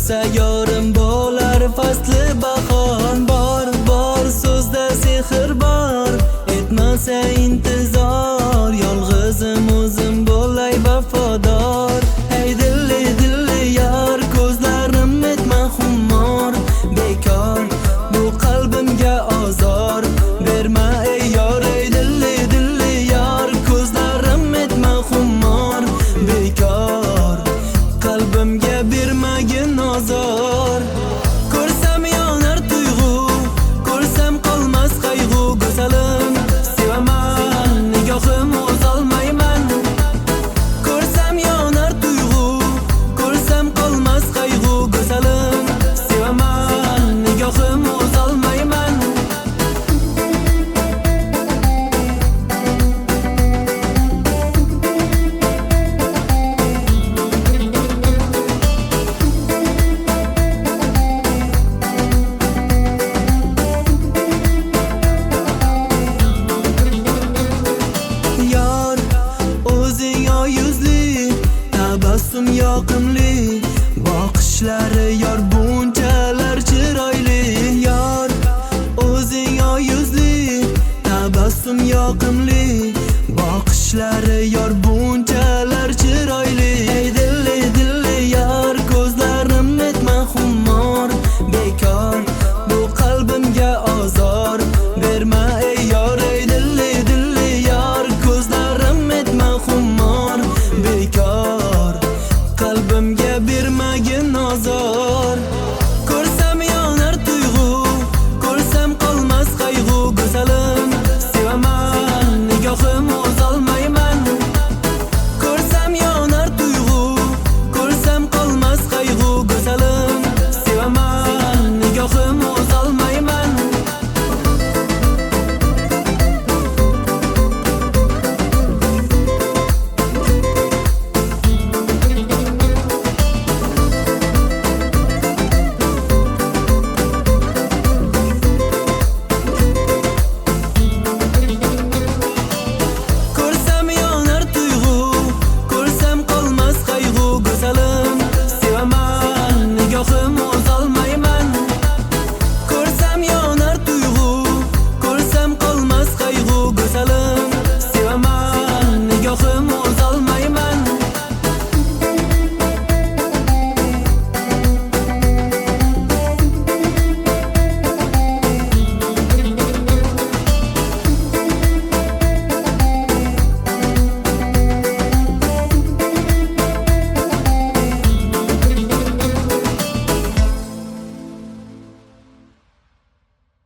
yorim bo'lar fasli bahor. Bor so'zda sehr bor, etmasa intizor. Yolg'izim o'zim bo'lay vafodor. Ey dilli yar, ko'zlarim etma xumor. Bekor bu qalbimga ozor berma ey yor. Ey dilli yar, ko'zlarim etma xumor. Bekor qalbimga bermagin ozor. Ko'rsam yonar tuyg'u, ko'rsam qolmas qayg'u. Go'zalim sevaman, nigohim o'zolmayman. Ko'rsam yonar tuyg'u, ko'rsam qolmas qayg'u. Go'zalim sevaman, nigohim o'zolmayman. Yor o'zing oyuzli, tabassum yoqimli, boqishlari yor bunchalar chiroyli. Yor o'zing oyuzli, tabassum yoqimli, boqishlari yor